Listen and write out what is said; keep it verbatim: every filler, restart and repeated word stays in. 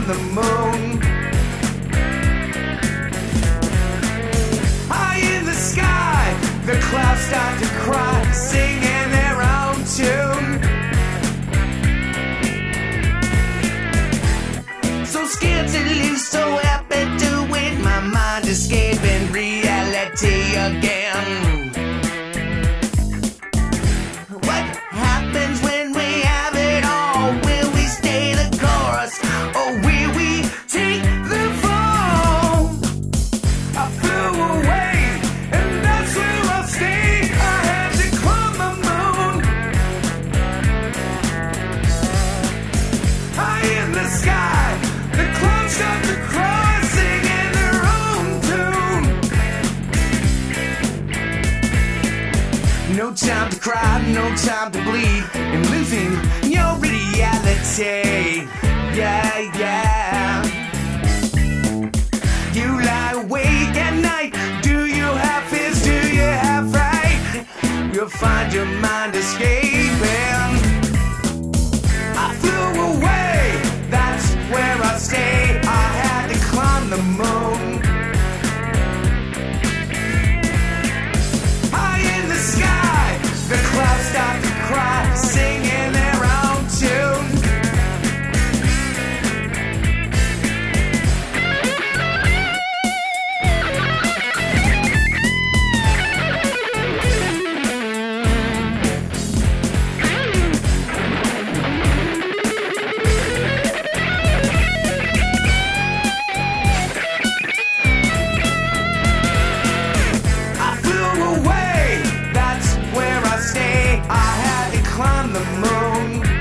climb the moon. High in the sky, the clouds start to cry, singing their own tune. So scared to lose, so happy to win. My mind escaping reality again. What happens when we have it all? Will we stay the chorus, or will we take the fall? I flew away, and that's where I'll stay. I had to climb the moon. High in the sky, the clouds start to cry, singing their own tune. No time to cry, no time to bleed, and losing your reality. Yeah, yeah. You lie awake at night. Do you have fears? Do you have fright? You'll find your mind escaping. I flew away, that's where I stay. I had to climb the moon. High in the sky, the clouds start to cry, singing their own tune. I flew away, that's where I stay. I had to climb the moon.